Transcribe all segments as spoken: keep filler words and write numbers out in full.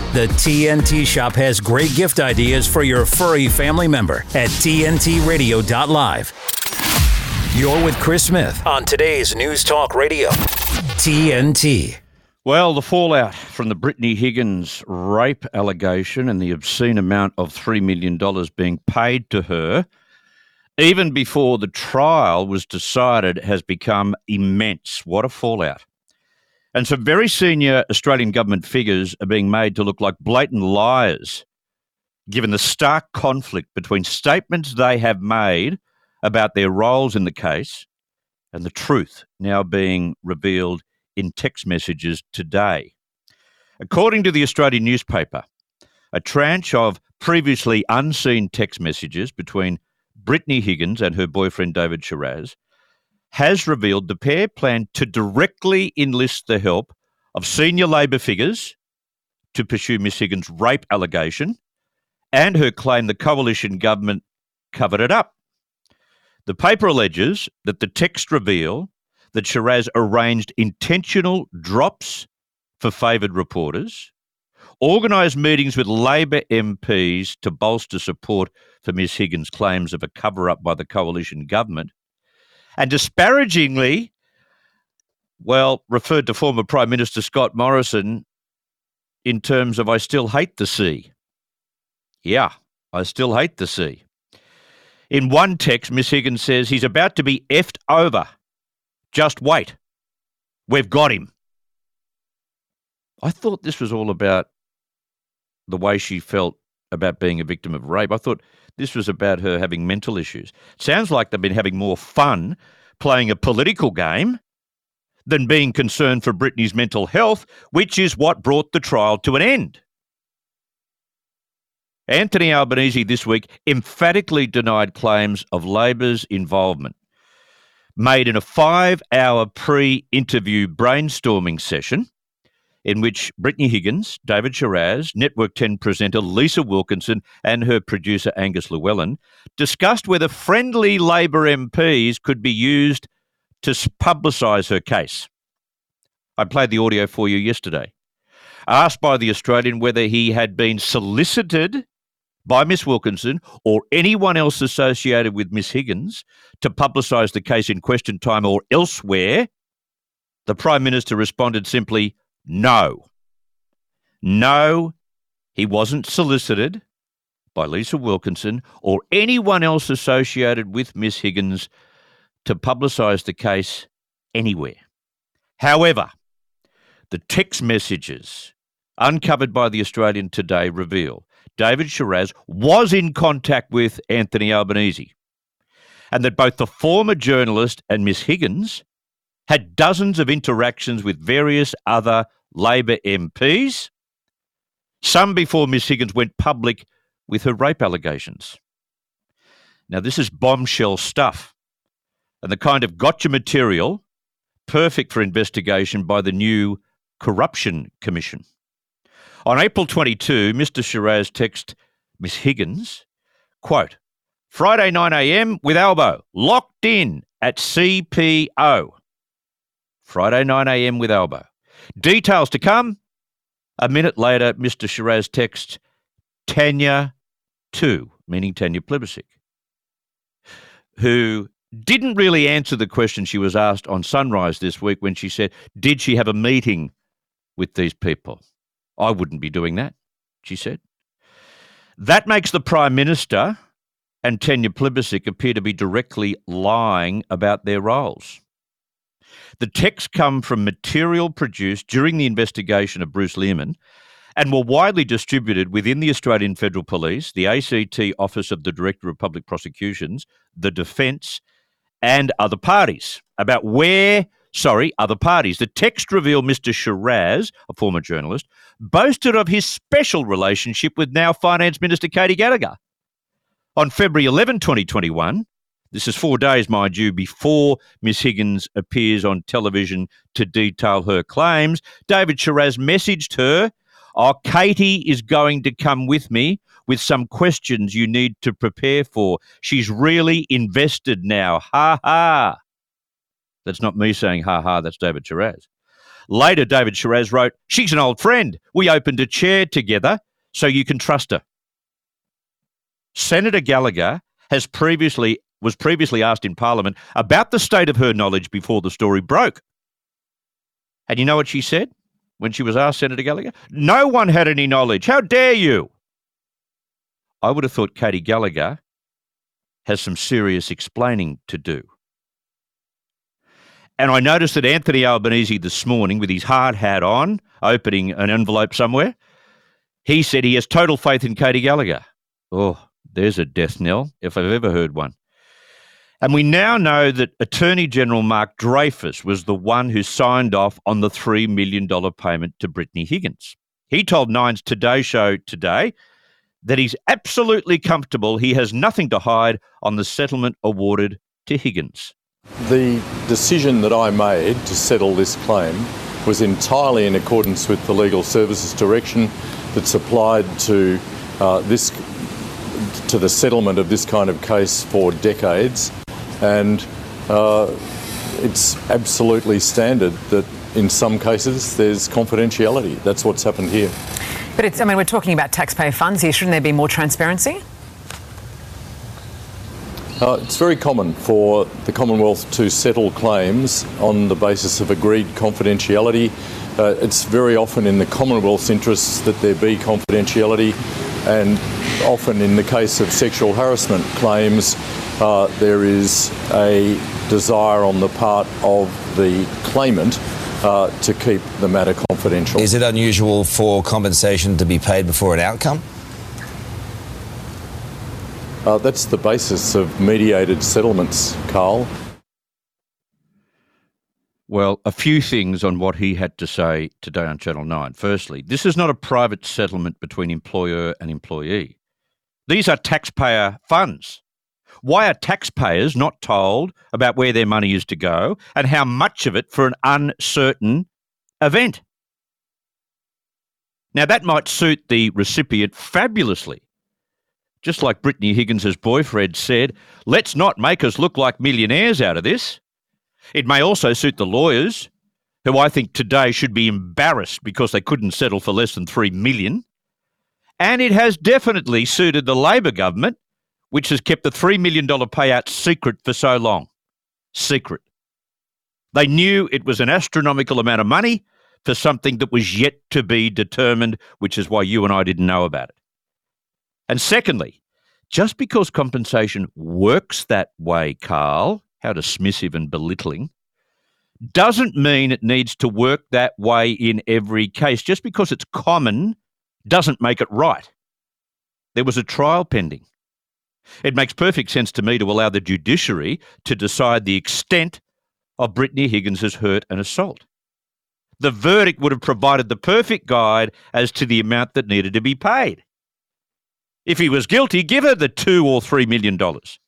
The T N T Shop has great gift ideas for your furry family member at T N T radio dot live. You're with Chris Smith on today's News Talk Radio, T N T. Well, the fallout from the Brittany Higgins rape allegation and the obscene amount of three million dollars being paid to her, even before the trial was decided, has become immense. What a fallout. And some very senior Australian government figures are being made to look like blatant liars, given the stark conflict between statements they have made about their roles in the case and the truth now being revealed in text messages today. According to the Australian newspaper, a tranche of previously unseen text messages between Brittany Higgins and her boyfriend David Shiraz has revealed the pair planned to directly enlist the help of senior Labor figures to pursue Miss Higgins' rape allegation and her claim the coalition government covered it up. The paper alleges that the text reveal that Shiraz arranged intentional drops for favoured reporters, organised meetings with Labor M Ps to bolster support for Miss Higgins' claims of a cover-up by the coalition government, and disparagingly, well, referred to former Prime Minister Scott Morrison in terms of, I still hate the sea. Yeah, I still hate the sea. In one text, Miss Higgins says, he's about to be effed over. Just wait. We've got him. I thought this was all about the way she felt about being a victim of rape. I thought this was about her having mental issues. Sounds like they've been having more fun playing a political game than being concerned for Brittany's mental health, which is what brought the trial to an end. Anthony Albanese this week emphatically denied claims of Labor's involvement, made in a five-hour pre-interview brainstorming session in which Brittany Higgins, David Shiraz, Network ten presenter Lisa Wilkinson and her producer Angus Llewellyn discussed whether friendly Labor M Ps could be used to publicise her case. I played the audio for you yesterday. Asked by the Australian whether he had been solicited by Miss Wilkinson or anyone else associated with Miss Higgins to publicise the case in Question Time or elsewhere, the Prime Minister responded simply, no. No, he wasn't solicited by Lisa Wilkinson or anyone else associated with Miss Higgins to publicise the case anywhere. However, the text messages uncovered by the Australian today reveal David Shiraz was in contact with Anthony Albanese and that both the former journalist and Miss Higgins had dozens of interactions with various other Labor M Ps, some before Miss Higgins went public with her rape allegations. Now, this is bombshell stuff and the kind of gotcha material perfect for investigation by the new Corruption Commission. On April twenty-second, Mister Shiraz texted Miss Higgins, quote, Friday nine a.m. with Albo, locked in at C P O. Friday nine a.m. with Albo. Details to come. A minute later, Mister Shiraz texts Tanya two, meaning Tanya Plibersek, who didn't really answer the question she was asked on Sunrise this week when she said, did she have a meeting with these people? I wouldn't be doing that, she said. That makes the Prime Minister and Tanya Plibersek appear to be directly lying about their roles. The texts come from material produced during the investigation of Bruce Lehrmann and were widely distributed within the Australian Federal Police, the A C T Office of the Director of Public Prosecutions, the Defence, and other parties about where, sorry, other parties. The text revealed Mister Shiraz, a former journalist, boasted of his special relationship with now Finance Minister Katie Gallagher. On February eleventh, twenty twenty-one, this is four days, mind you, before Miss Higgins appears on television to detail her claims, David Shiraz messaged her, oh, Katie is going to come with me with some questions you need to prepare for. She's really invested now. Ha ha. That's not me saying ha ha, that's David Shiraz. Later, David Shiraz wrote, "She's an old friend. We opened a chair together, so you can trust her." Senator Gallagher has previously was previously asked in Parliament about the state of her knowledge before the story broke. And you know what she said when she was asked, Senator Gallagher? "No one had any knowledge. How dare you?" I would have thought Katie Gallagher has some serious explaining to do. And I noticed that Anthony Albanese this morning, with his hard hat on, opening an envelope somewhere, he said he has total faith in Katie Gallagher. Oh, there's a death knell, if I've ever heard one. And we now know that Attorney General Mark Dreyfus was the one who signed off on the three million dollars payment to Brittany Higgins. He told Nine's Today Show today that he's absolutely comfortable he has nothing to hide on the settlement awarded to Higgins. The decision that I made to settle this claim was entirely in accordance with the legal services direction that's applied to uh, this to the settlement of this kind of case for decades, and uh, it's absolutely standard that in some cases there's confidentiality. That's what's happened here. But it's, I mean, we're talking about taxpayer funds here. Shouldn't there be more transparency? Uh, it's very common for the Commonwealth to settle claims on the basis of agreed confidentiality. Uh, it's very often in the Commonwealth's interests that there be confidentiality, and often in the case of sexual harassment claims, uh, there is a desire on the part of the claimant uh, to keep the matter confidential. Is it unusual for compensation to be paid before an outcome? Uh, that's the basis of mediated settlements, Carl. Well, a few things on what he had to say today on Channel nine. Firstly, this is not a private settlement between employer and employee. These are taxpayer funds. Why are taxpayers not told about where their money is to go and how much of it for an uncertain event? Now, that might suit the recipient fabulously. Just like Brittany Higgins' boyfriend said, let's not make us look like millionaires out of this. It may also suit the lawyers, who I think today should be embarrassed because they couldn't settle for less than three million dollars. And it has definitely suited the Labor government, which has kept the three million dollars payout secret for so long. Secret. They knew it was an astronomical amount of money for something that was yet to be determined, which is why you and I didn't know about it. And secondly, just because compensation works that way, Carl, how dismissive and belittling, doesn't mean it needs to work that way in every case. Just because it's common doesn't make it right. There was a trial pending. It makes perfect sense to me to allow the judiciary to decide the extent of Brittany Higgins' hurt and assault. The verdict would have provided the perfect guide as to the amount that needed to be paid. If he was guilty, give her the two or three million dollars.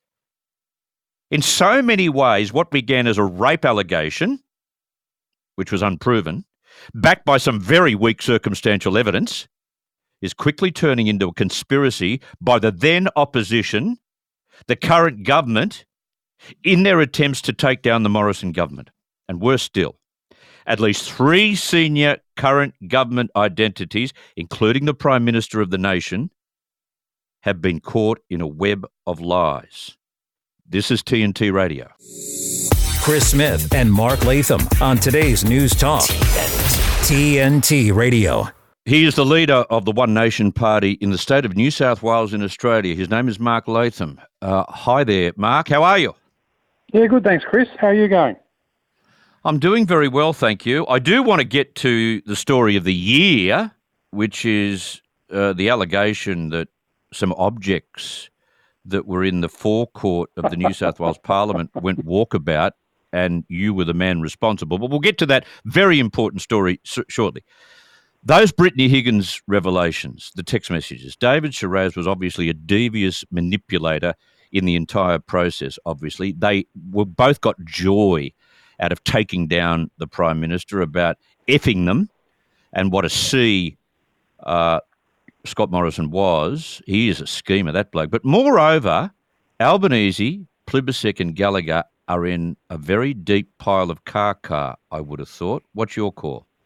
In so many ways, what began as a rape allegation, which was unproven, backed by some very weak circumstantial evidence, is quickly turning into a conspiracy by the then opposition, the current government, in their attempts to take down the Morrison government. And worse still, at least three senior current government identities, including the Prime Minister of the nation, have been caught in a web of lies. This is T N T Radio. Chris Smith and Mark Latham on today's News Talk. T N T Radio. He is the leader of the One Nation Party in the state of New South Wales in Australia. His name is Mark Latham. Uh, hi there, Mark. How are you? Yeah, good, thanks, Chris. How are you going? I'm doing very well, thank you. I do want to get to the story of the year, which is uh, the allegation that some objects that were in the forecourt of the New South Wales Parliament went walkabout, and you were the man responsible. But we'll get to that very important story s- shortly. Those Brittany Higgins revelations, the text messages, David Shiraz was obviously a devious manipulator in the entire process, obviously. They were both got joy out of taking down the Prime Minister, about effing them, and what a C uh, Scott Morrison was. He is a schemer, that bloke. But moreover, Albanese, Plibersek and Gallagher are in a very deep pile of caca, I would have thought. What's your call?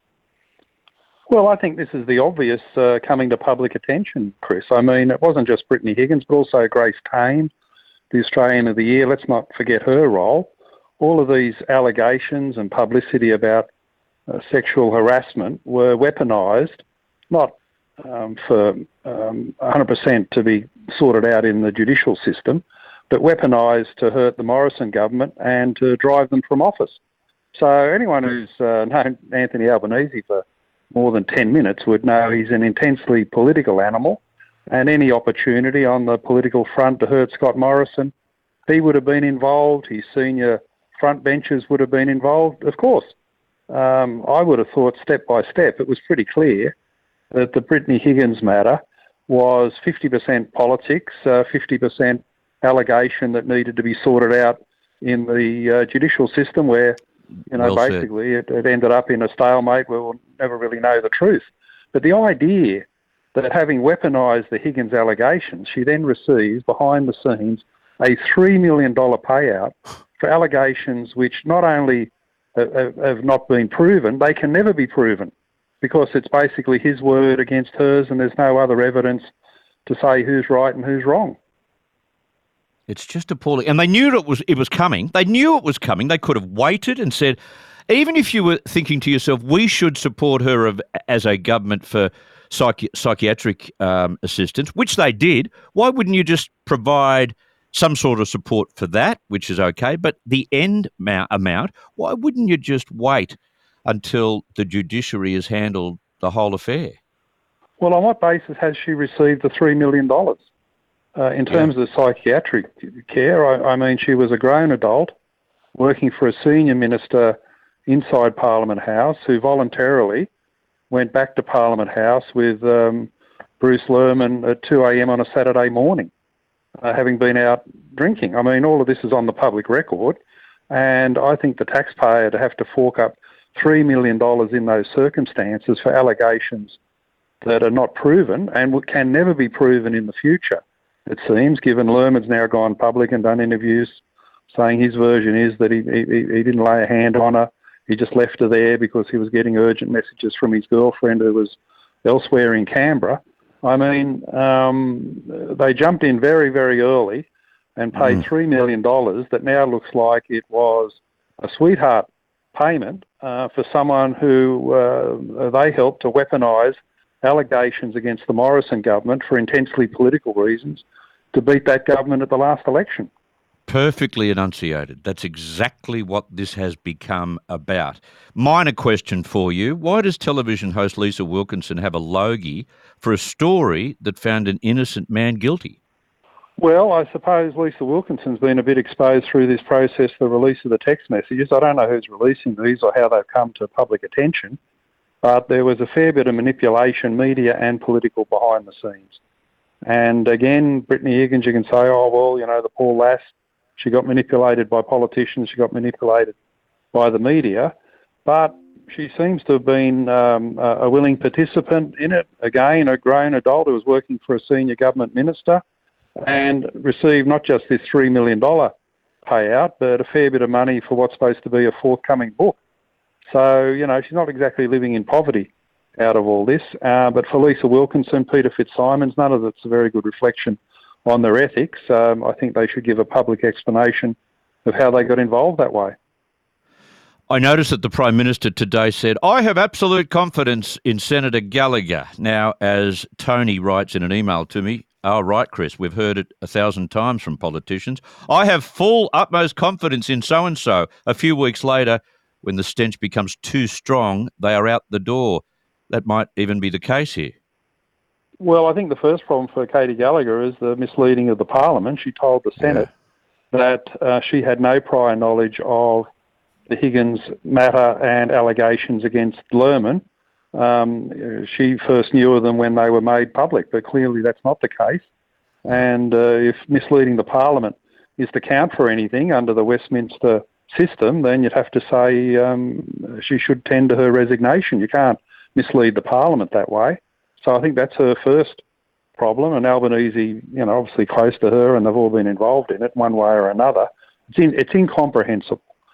Well, I think this is the obvious uh, coming to public attention, Chris. I mean, it wasn't just Brittany Higgins, but also Grace Tame, the Australian of the Year. Let's not forget her role. All of these allegations and publicity about uh, sexual harassment were weaponised, not um, for um, one hundred percent to be sorted out in the judicial system, but weaponised to hurt the Morrison government and to drive them from office. So anyone who's uh, known Anthony Albanese for more than ten minutes would know he's an intensely political animal, and any opportunity on the political front to hurt Scott Morrison, he would have been involved, his senior front benches would have been involved, of course. Um, I would have thought step by step it was pretty clear that the Brittany Higgins matter was fifty percent politics, uh, fifty percent allegation that needed to be sorted out in the uh, judicial system where, you know, well basically it, it ended up in a stalemate where we'll never really know the truth. But the idea that having weaponised the Higgins allegations, she then receives, behind the scenes, a three million dollars payout for allegations which not only have, have not been proven, they can never be proven because it's basically his word against hers and there's no other evidence to say who's right and who's wrong. It's just appalling. And they knew it was it was coming. They knew it was coming. They could have waited and said, even if you were thinking to yourself, we should support her of, as a government for psychi- psychiatric um, assistance, which they did, why wouldn't you just provide some sort of support for that, which is okay, but the end ma- amount, why wouldn't you just wait until the judiciary has handled the whole affair? Well, on what basis has she received the three million dollars? Uh, in terms yeah. of psychiatric care, I, I mean, she was a grown adult working for a senior minister inside Parliament House who voluntarily went back to Parliament House with um, Bruce Lerman at two a.m. on a Saturday morning, uh, having been out drinking. I mean, all of this is on the public record, and I think the taxpayer to have to fork up three million dollars in those circumstances for allegations that are not proven and can never be proven in the future, it seems, given Lerman's now gone public and done interviews saying his version is that he, he, he didn't lay a hand on her. He just left her there because he was getting urgent messages from his girlfriend who was elsewhere in Canberra. I mean, um, they jumped in very, very early and paid mm. three million dollars that now looks like it was a sweetheart payment uh, for someone who uh, they helped to weaponise allegations against the Morrison government for intensely political reasons to beat that government at the last election. Perfectly enunciated. That's exactly what this has become about. Minor question for you. Why does television host Lisa Wilkinson have a logie for a story that found an innocent man guilty? Well, I suppose Lisa Wilkinson's been a bit exposed through this process, the release of the text messages. I don't know who's releasing these or how they've come to public attention, but there was a fair bit of manipulation, media and political, behind the scenes. And again, Brittany Higgins, you can say, oh, well, you know, the poor lass, she got manipulated by politicians, she got manipulated by the media, but she seems to have been um, a willing participant in it. Again, a grown adult who was working for a senior government minister and received not just this three million dollars payout, but a fair bit of money for what's supposed to be a forthcoming book. So, you know, she's not exactly living in poverty out of all this. Uh, but for Lisa Wilkinson, Peter Fitzsimons, none of it's a very good reflection on their ethics. Um, I think they should give a public explanation of how they got involved that way. I noticed that the Prime Minister today said, I have absolute confidence in Senator Gallagher. Now, as Tony writes in an email to me, oh, right, Chris, we've heard it a thousand times from politicians. I have full, utmost confidence in so-and-so. A few weeks later, when the stench becomes too strong, they are out the door. That might even be the case here. Well, I think the first problem for Katie Gallagher is the misleading of the Parliament. She told the Senate yeah. that uh, she had no prior knowledge of the Higgins matter and allegations against Lerman. Um, she first knew of them when they were made public, but clearly that's not the case. And uh, if misleading the Parliament is to count for anything under the Westminster system, then you'd have to say um, she should tender her resignation. You can't mislead the Parliament that way. So I think that's her first problem, and Albanese, you know, obviously close to her, and they've all been involved in it one way or another. It's, in, it's incomprehensible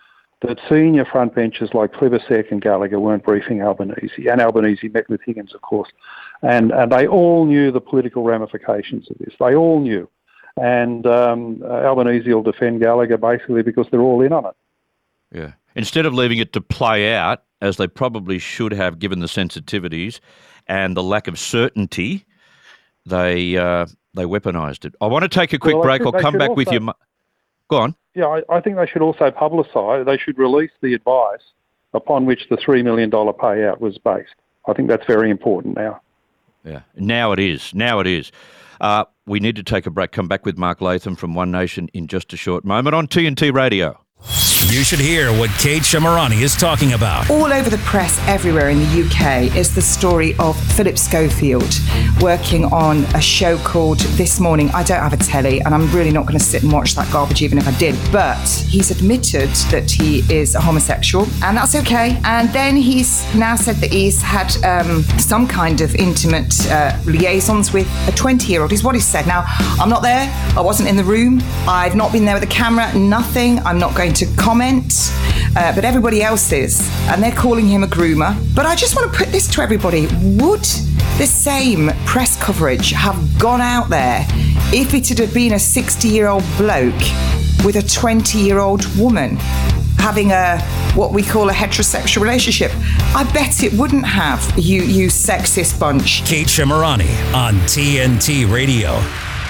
that senior frontbenchers like Plibersek and Gallagher weren't briefing Albanese, and Albanese met with Higgins, of course, and, and they all knew the political ramifications of this. They all knew. And um, Albanese will defend Gallagher basically because they're all in on it. Yeah. Instead of leaving it to play out, as they probably should have given the sensitivities and the lack of certainty, they uh, they weaponised it. I want to take a quick well, break. should, I'll come back also, with you. Go on. Yeah, I, I think they should also publicise, they should release the advice upon which the three million dollars payout was based. I think that's very important now. Yeah, now it is. Now it is. Uh, we need to take a break. Come back with Mark Latham from One Nation in just a short moment on T N T Radio. You should hear what Kate Shemirani is talking about. All over the press everywhere in the U K is the story of Philip Schofield working on a show called This Morning. I don't have a telly and I'm really not going to sit and watch that garbage even if I did. But he's admitted that he is a homosexual and that's okay. And then he's now said that he's had um, some kind of intimate uh, liaisons with a twenty-year-old is what he said. Now, I'm not there. I wasn't in the room. I've not been there with a camera. Nothing. I'm not going to comment. Uh, but everybody else is, and they're calling him a groomer. But I just want to put this to everybody. Would the same press coverage have gone out there if it had been a sixty-year-old bloke with a twenty-year-old woman having a, what we call a heterosexual relationship? I bet it wouldn't have, you, you sexist bunch. Kate Shemirani on T N T Radio.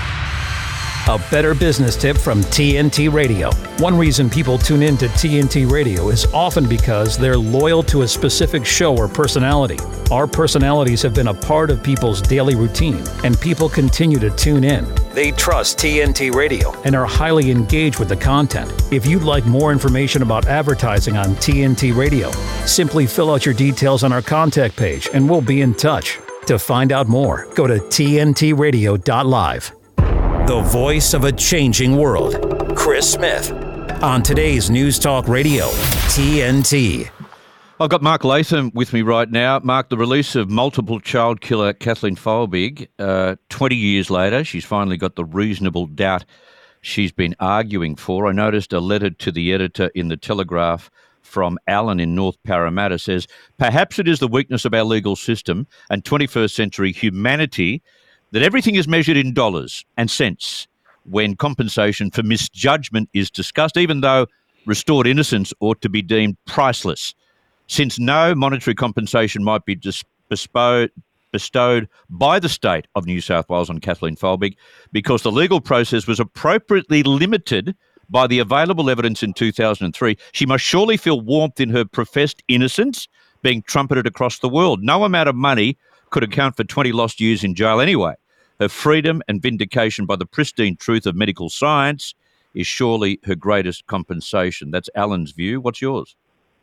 A better business tip from T N T Radio. One reason people tune in to T N T Radio is often because they're loyal to a specific show or personality. Our personalities have been a part of people's daily routine, and people continue to tune in. They trust T N T Radio and are highly engaged with the content. If you'd like more information about advertising on T N T Radio, simply fill out your details on our contact page and we'll be in touch. To find out more, go to T N T radio dot live. The voice of a changing world, Chris Smith, on today's News Talk Radio, T N T. I've got Mark Latham with me right now. Mark, the release of multiple child killer Kathleen Folbig, uh, twenty years later, she's finally got the reasonable doubt she's been arguing for. I noticed a letter to the editor in The Telegraph from Alan in North Parramatta says, perhaps it is the weakness of our legal system and twenty-first century humanity that everything is measured in dollars and cents when compensation for misjudgment is discussed, even though restored innocence ought to be deemed priceless. Since no monetary compensation might be dis- bestowed, bestowed by the state of New South Wales on Kathleen Folbig, because the legal process was appropriately limited by the available evidence in two thousand three, she must surely feel warmth in her professed innocence being trumpeted across the world. No amount of money could account for twenty lost years in jail anyway. Her freedom and vindication by the pristine truth of medical science is surely her greatest compensation. That's Alan's view. What's yours?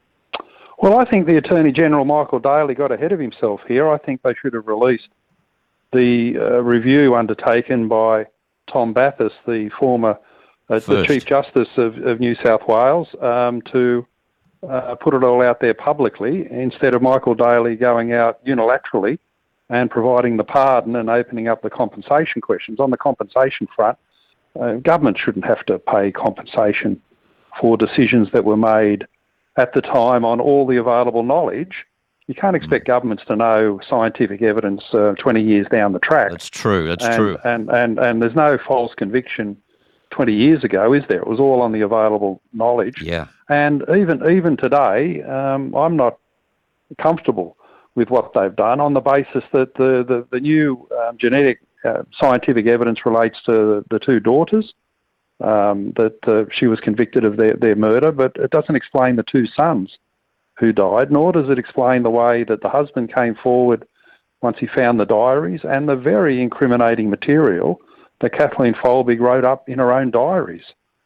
Well, I think the Attorney-General, Michael Daly, got ahead of himself here. I think they should have released the uh, review undertaken by Tom Bathurst, the former uh, the Chief Justice of, of New South Wales, um, to uh, put it all out there publicly, instead of Michael Daly going out unilaterally and providing the pardon and opening up the compensation questions. On the compensation front, uh, government shouldn't have to pay compensation for decisions that were made at the time on all the available knowledge. You can't expect governments to know scientific evidence uh, twenty years down the track. That's true, that's and, true. And, and, and there's no false conviction twenty years ago, is there? It was all on the available knowledge. Yeah. And even, even today, um, I'm not comfortable with what they've done on the basis that the, the, the new um, genetic uh, scientific evidence relates to the two daughters, um, that uh, she was convicted of their, their murder, but it doesn't explain the two sons who died, nor does it explain the way that the husband came forward once he found the diaries and the very incriminating material that Kathleen Folbig wrote up in her own diaries.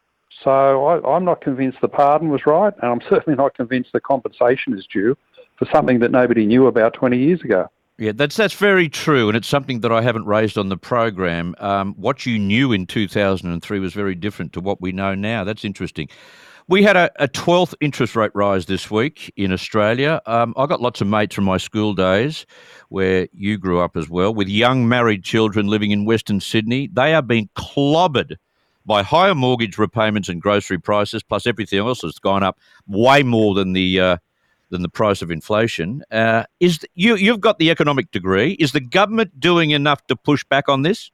So I, I'm not convinced the pardon was right, and I'm certainly not convinced the compensation is due for something that nobody knew about twenty years ago. Yeah, that's that's very true, and it's something that I haven't raised on the program. Um, what you knew in two thousand three was very different to what we know now. That's interesting. We had a, a twelfth interest rate rise this week in Australia. Um, I got lots of mates from my school days, where you grew up as well, with young married children living in Western Sydney. They are being clobbered by higher mortgage repayments and grocery prices, plus everything else that's gone up way more than the uh, than the price of inflation. Uh, is the, you you've got the economic degree? Is the government doing enough to push back on this?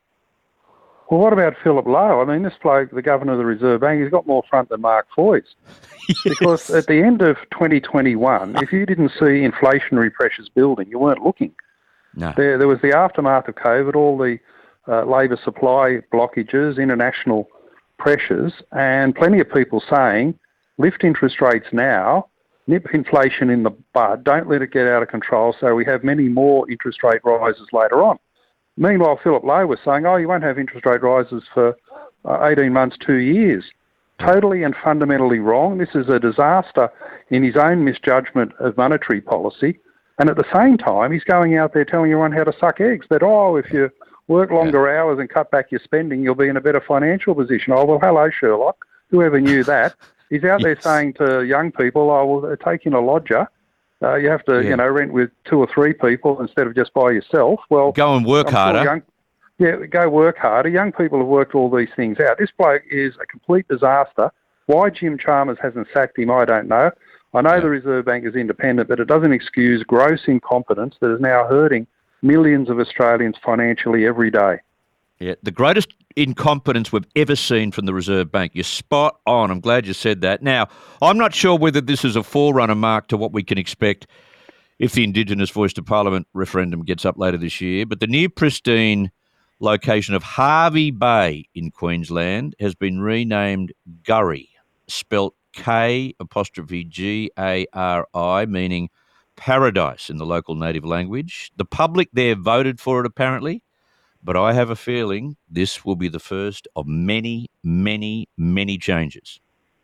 Well, what about Philip Lowe? I mean, this bloke, the Governor of the Reserve Bank, he's got more front than Mark Foy's. Yes. Because at the end of twenty twenty-one, if you didn't see inflationary pressures building, you weren't looking. No. There, there was the aftermath of COVID, all the uh, labour supply blockages, international pressures, and plenty of people saying, lift interest rates now, nip inflation in the bud, don't let it get out of control so we have many more interest rate rises later on. Meanwhile, Philip Lowe was saying, oh, you won't have interest rate rises for uh, eighteen months, two years. Totally and fundamentally wrong. This is a disaster in his own misjudgment of monetary policy. And at the same time, he's going out there telling everyone how to suck eggs, that, oh, if you work longer yeah. hours and cut back your spending, you'll be in a better financial position. Oh, well, hello, Sherlock. Whoever knew that? He's out yes. there saying to young people, oh, well, take in a lodger. Uh, you have to, yeah. you know, rent with two or three people instead of just by yourself. Well, go and work I'm harder. Sure young, yeah, go work harder. Young people have worked all these things out. This bloke is a complete disaster. Why Jim Chalmers hasn't sacked him, I don't know. I know yeah. the Reserve Bank is independent, but it doesn't excuse gross incompetence that is now hurting millions of Australians financially every day. Yeah, the greatest incompetence we've ever seen from the Reserve Bank. You're spot on. I'm glad you said that. Now, I'm not sure whether this is a forerunner, Mark, to what we can expect if the Indigenous Voice to Parliament referendum gets up later this year, but the near pristine location of Hervey Bay in Queensland has been renamed Gurri, spelt K apostrophe G A R I, meaning paradise in the local native language. The public there voted for it, apparently. But I have a feeling this will be the first of many, many, many changes.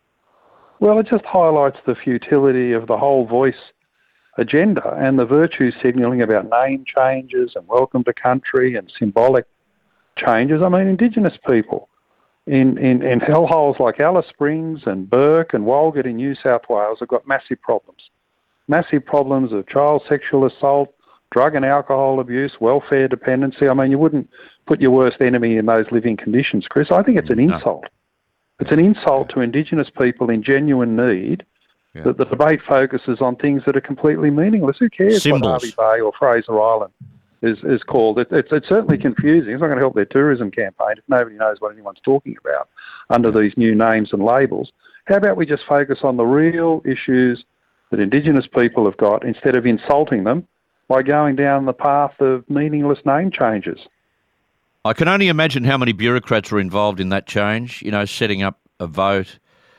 Well, it just highlights the futility of the whole voice agenda and the virtue signalling about name changes and welcome to country and symbolic changes. I mean, Indigenous people in, in, in hellholes like Alice Springs and Burke and Walgett in New South Wales have got massive problems. Massive problems of child sexual assault, drug and alcohol abuse, welfare dependency. I mean, you wouldn't put your worst enemy in those living conditions, Chris. I think it's an no. insult. It's an insult to Indigenous people in genuine need yeah. that the debate focuses on things that are completely meaningless. Who cares Symbols. what Hervey Bay or Fraser Island is, is called? It, it's, it's certainly confusing. It's not going to help their tourism campaign if nobody knows what anyone's talking about under these new names and labels. How about we just focus on the real issues that Indigenous people have got instead of insulting them by going down the path of meaningless name changes? I can only imagine how many bureaucrats were involved in that change, you know, setting up a vote,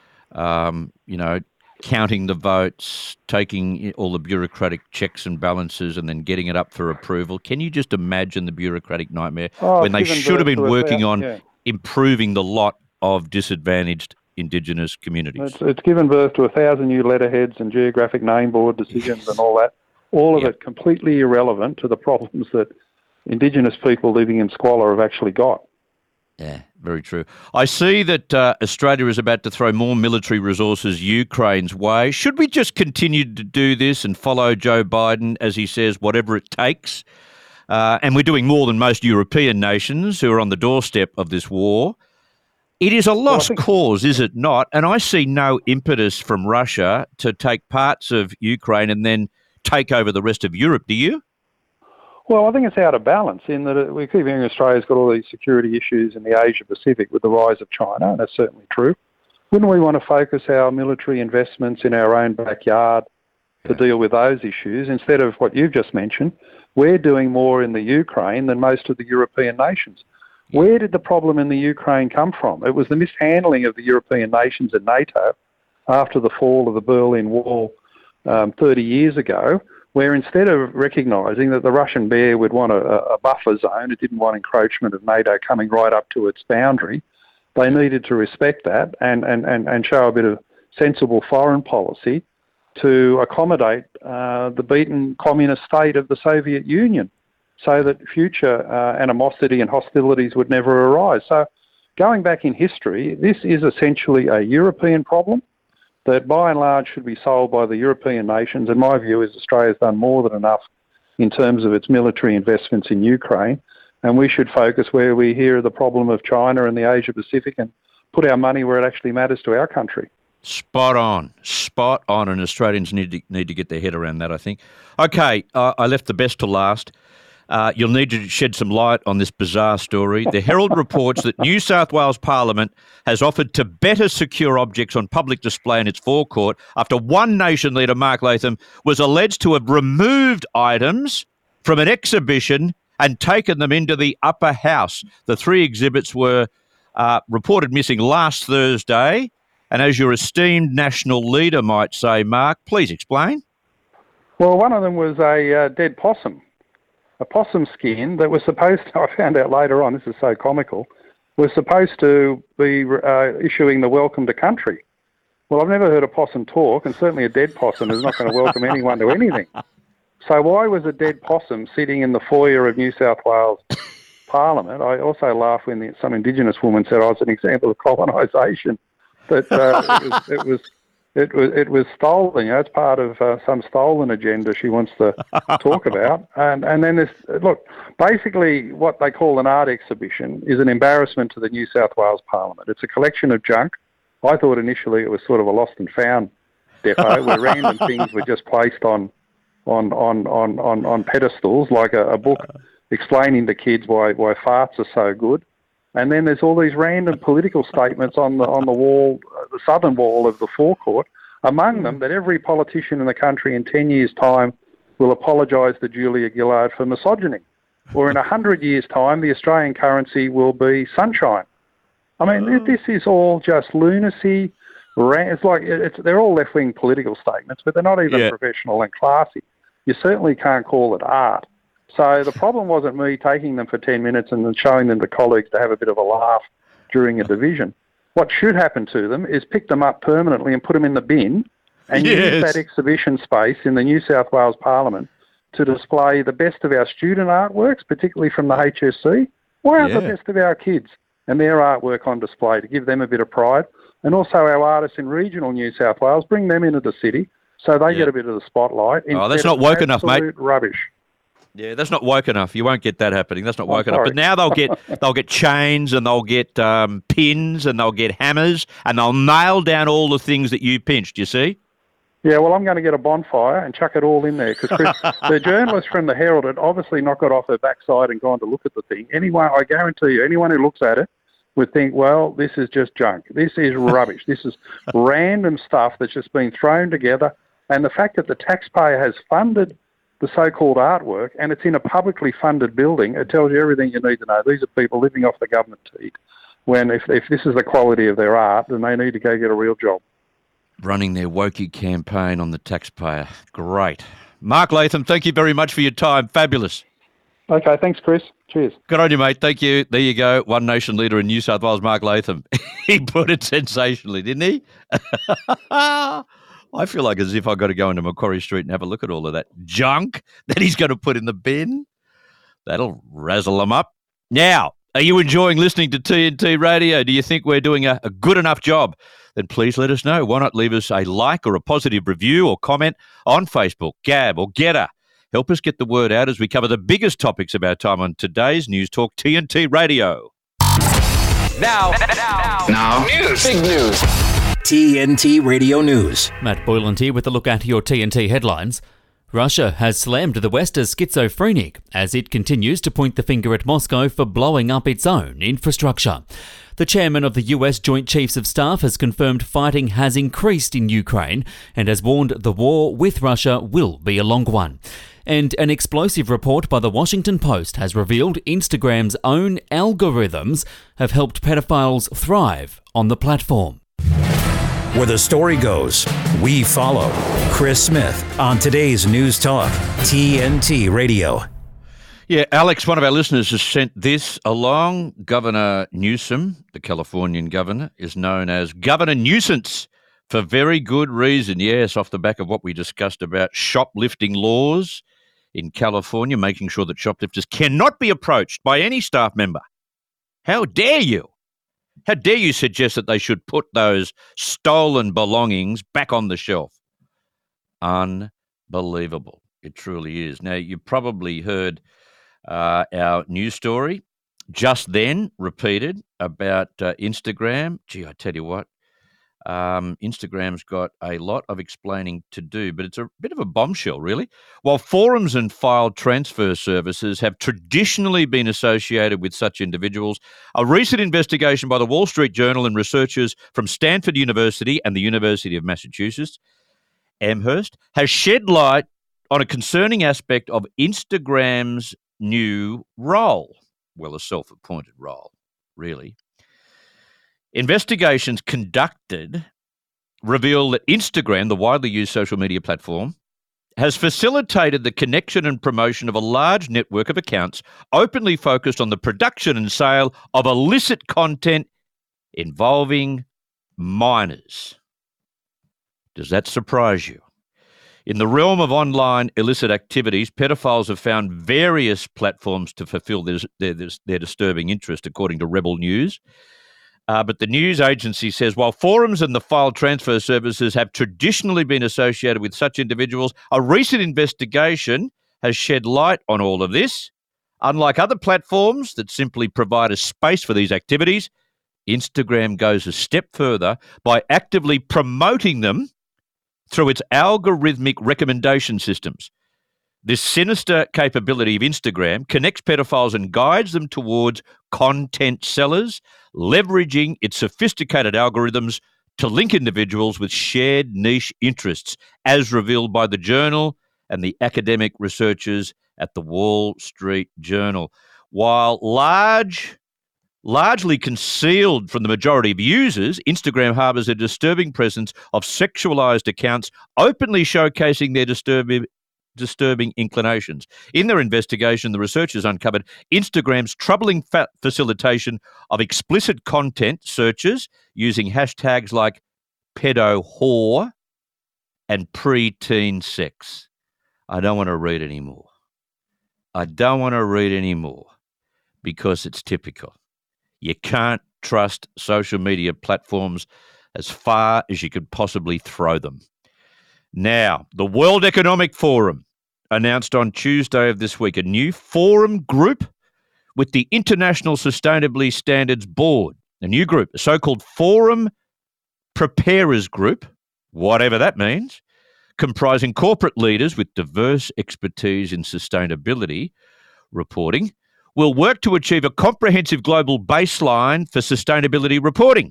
um, you know, counting the votes, taking all the bureaucratic checks and balances and then getting it up for approval. Can you just imagine the bureaucratic nightmare oh, when they should have been working thousand, on yeah. improving the lot of disadvantaged Indigenous communities? It's, it's given birth to a thousand new letterheads and geographic name board decisions yes. and all that. All of yep. it completely irrelevant to the problems that Indigenous people living in squalor have actually got. Yeah, very true. I see that uh, Australia is about to throw more military resources Ukraine's way. Should we just continue to do this and follow Joe Biden as he says, whatever it takes? Uh, and we're doing more than most European nations who are on the doorstep of this war. It is a lost well, cause, is it not? And I see no impetus from Russia to take parts of Ukraine and then take over the rest of Europe. Do you? Well, I think it's out of balance in that we keep hearing Australia's got all these security issues in the Asia Pacific with the rise of China, and that's certainly true. Wouldn't we want to focus our military investments in our own backyard to yeah. deal with those issues instead of what you've just mentioned? We're doing more in the Ukraine than most of the European nations. Yeah. Where did the problem in the Ukraine come from? It was the mishandling of the European nations and NATO after the fall of the Berlin Wall um, thirty years ago, where instead of recognising that the Russian bear would want a, a buffer zone, it didn't want encroachment of NATO coming right up to its boundary, they needed to respect that and, and, and, and show a bit of sensible foreign policy to accommodate uh, the beaten communist state of the Soviet Union so that future uh, animosity and hostilities would never arise. So going back in history, this is essentially a European problem that by and large should be solved by the European nations. And my view is Australia's done more than enough in terms of its military investments in Ukraine, and we should focus where we hear the problem of China and the Asia Pacific and put our money where it actually matters to our country. Spot on, spot on, and Australians need to need to get their head around that, I think. Okay, uh, I left the best to last. Uh, you'll need to shed some light on this bizarre story. The Herald reports that New South Wales Parliament has offered to better secure objects on public display in its forecourt after One Nation leader Mark Latham was alleged to have removed items from an exhibition and taken them into the upper house. The three exhibits were uh, reported missing last Thursday. And as your esteemed national leader might say, Mark, please explain. Well, one of them was a uh, dead possum. A possum skin that was supposed to, I found out later on, this is so comical, was supposed to be uh, issuing the welcome to country. Well, I've never heard a possum talk, and certainly a dead possum is not going to welcome anyone to anything. So why was a dead possum sitting in the foyer of New South Wales Parliament? I also laughed when the, some Indigenous woman said I was an example of colonisation, that uh, it was... It was It was it was stolen. You know, it's part of uh, some stolen agenda she wants to talk about. And and then this look, basically what they call an art exhibition is an embarrassment to the New South Wales Parliament. It's a collection of junk. I thought initially it was sort of a lost and found depot where random things were just placed on on on on on, on pedestals, like a, a book explaining to kids why why farts are so good. And then there's all these random political statements on the on the wall, the southern wall of the forecourt, among them that every politician in the country in ten years' time will apologise to Julia Gillard for misogyny. Or in one hundred years' time, the Australian currency will be sunshine. I mean, this is all just lunacy. It's like it's, they're all left-wing political statements, but they're not even yeah. professional and classy. You certainly can't call it art. So the problem wasn't me taking them for ten minutes and then showing them to colleagues to have a bit of a laugh during a division. What should happen to them is pick them up permanently and put them in the bin and yes. use that exhibition space in the New South Wales Parliament to display the best of our student artworks, particularly from the H S C. Why aren't yeah. the best of our kids and their artwork on display to give them a bit of pride? And also our artists in regional New South Wales, bring them into the city so they yeah. get a bit of the spotlight. Oh, that's not woke enough, mate. Rubbish. Yeah, that's not woke enough. You won't get that happening. That's not woke oh, enough. But now they'll get they'll get chains and they'll get um, pins and they'll get hammers and they'll nail down all the things that you pinched, you see? Yeah, well, I'm going to get a bonfire and chuck it all in there because the journalist from the Herald had obviously not got off her backside and gone to look at the thing. Anyone, I guarantee you, anyone who looks at it would think, well, this is just junk. This is rubbish. This is random stuff that's just been thrown together. And the fact that the taxpayer has funded the so-called artwork, and it's in a publicly funded building, it tells you everything you need to know. These are people living off the government teat. When if, if this is the quality of their art, then they need to go get a real job. Running their wokey campaign on the taxpayer. Great. Mark Latham, thank you very much for your time. Fabulous. Okay, thanks, Chris. Cheers. Good on you, mate. Thank you. There you go. One Nation leader in New South Wales, Mark Latham. He put it sensationally, didn't he? I feel like as if I've got to go into Macquarie Street and have a look at all of that junk that he's going to put in the bin. That'll razzle them up. Now, are you enjoying listening to T N T Radio? Do you think we're doing a, a good enough job? Then please let us know. Why not leave us a like or a positive review or comment on Facebook, Gab or Getter. Help us get the word out as we cover the biggest topics of our time on today's News Talk T N T Radio. Now, now, now, news. Big news. T N T Radio News. Matt Boyland here with a look at your T N T headlines. Russia has slammed the West as schizophrenic as it continues to point the finger at Moscow for blowing up its own infrastructure. The chairman of the U S Joint Chiefs of Staff has confirmed fighting has increased in Ukraine and has warned the war with Russia will be a long one. And an explosive report by the Washington Post has revealed Instagram's own algorithms have helped pedophiles thrive on the platform. Where the story goes, we follow. Chris Smith on today's News Talk, T N T Radio. Yeah, Alex, one of our listeners has sent this along. Governor Newsom, the Californian governor, is known as Governor Nuisance for very good reason. Yes, off the back of what we discussed about shoplifting laws in California, making sure that shoplifters cannot be approached by any staff member. How dare you? How dare you suggest that they should put those stolen belongings back on the shelf? Unbelievable. It truly is. Now, you probably heard uh, our news story just then repeated about uh, Instagram. Gee, I tell you what, um, Instagram's got a lot of explaining to do, but it's a bit of a bombshell, really. While forums and file transfer services have traditionally been associated with such individuals, a recent investigation by the Wall Street Journal and researchers from Stanford University and the University of Massachusetts, Amherst, has shed light on a concerning aspect of Instagram's new role. Well, a self-appointed role, really. Investigations conducted reveal that Instagram, the widely used social media platform, has facilitated the connection and promotion of a large network of accounts openly focused on the production and sale of illicit content involving minors. Does that surprise you? In the realm of online illicit activities, pedophiles have found various platforms to fulfill their, their, their disturbing interest, according to Rebel News. Uh, but the news agency says, while forums and the file transfer services have traditionally been associated with such individuals, a recent investigation has shed light on all of this. Unlike other platforms that simply provide a space for these activities, Instagram goes a step further by actively promoting them through its algorithmic recommendation systems. This sinister capability of Instagram connects pedophiles and guides them towards content sellers, leveraging its sophisticated algorithms to link individuals with shared niche interests, as revealed by the Journal and the academic researchers at the Wall Street Journal. While large... Largely concealed from the majority of users, Instagram harbours a disturbing presence of sexualised accounts openly showcasing their disturbing, disturbing inclinations. In their investigation, the researchers uncovered Instagram's troubling fa- facilitation of explicit content searches using hashtags like pedo whore and pre-teen sex. I don't want to read anymore. I don't want to read anymore because it's typical. You can't trust social media platforms as far as you could possibly throw them. Now, the World Economic Forum announced on Tuesday of this week a new forum group with the International Sustainability Standards Board, a new group, a so-called Forum Preparers Group, whatever that means, comprising corporate leaders with diverse expertise in sustainability reporting, will work to achieve a comprehensive global baseline for sustainability reporting.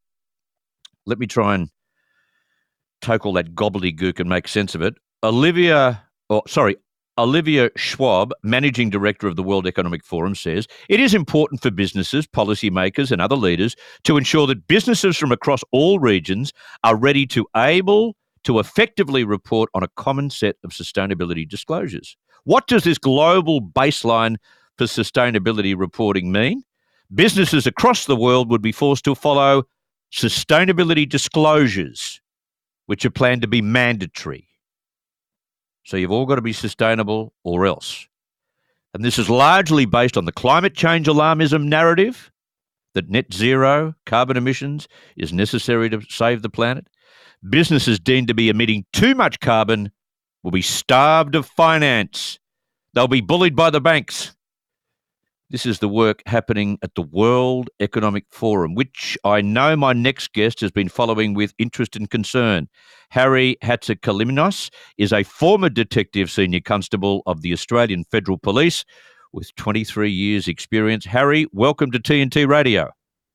Let me try and take all that gobbledygook and make sense of it. Olivia, or sorry, Olivia Schwab, Managing Director of the World Economic Forum, says it is important for businesses, policymakers and other leaders to ensure that businesses from across all regions are ready to able to effectively report on a common set of sustainability disclosures. What does this global baseline for sustainability reporting mean? Businesses across the world would be forced to follow sustainability disclosures, which are planned to be mandatory. So you've all got to be sustainable or else. And this is largely based on the climate change alarmism narrative that net zero carbon emissions is necessary to save the planet. Businesses deemed to be emitting too much carbon will be starved of finance. They'll be bullied by the banks. This is the work happening at the World Economic Forum, which I know my next guest has been following with interest and concern. Harry Hatzikalinos is a former detective senior constable of the Australian Federal Police with twenty-three years experience. Harry, welcome to T N T Radio.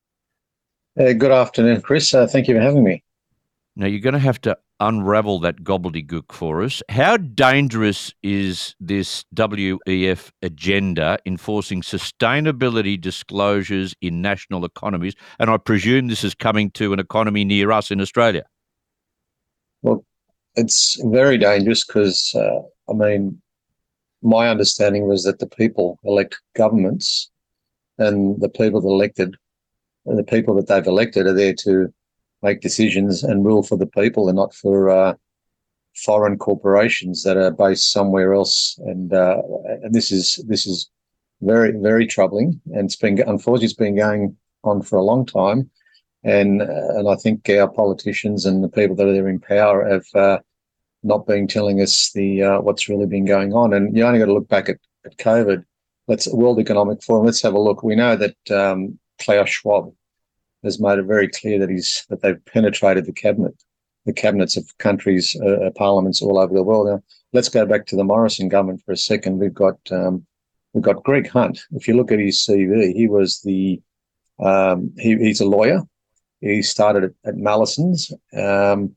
Uh, good afternoon, Chris. Uh, thank you for having me. Now, you're going to have to unravel that gobbledygook for us. How dangerous is this W E F agenda enforcing sustainability disclosures in national economies? And I presume this is coming to an economy near us in Australia. Well, it's very dangerous because, uh, I mean, my understanding was that the people elect governments, and the people that elected, and the people that they've elected are there to make decisions and rule for the people and not for uh, foreign corporations that are based somewhere else. And uh, and this is this is very, very troubling. And it's been, unfortunately, it's been going on for a long time. And uh, and I think our politicians and the people that are there in power have uh, not been telling us the uh, what's really been going on. And you only got to look back at, at COVID let's World Economic Forum. Let's have a look. We know that um, Klaus Schwab has made it very clear that he's that they've penetrated the cabinet, the cabinets of countries, uh, parliaments all over the world. Now, let's go back to the Morrison government for a second. We've got um, we've got Greg Hunt. If you look at his C V, he was the um, he, he's a lawyer. He started at, at Mallison's, um,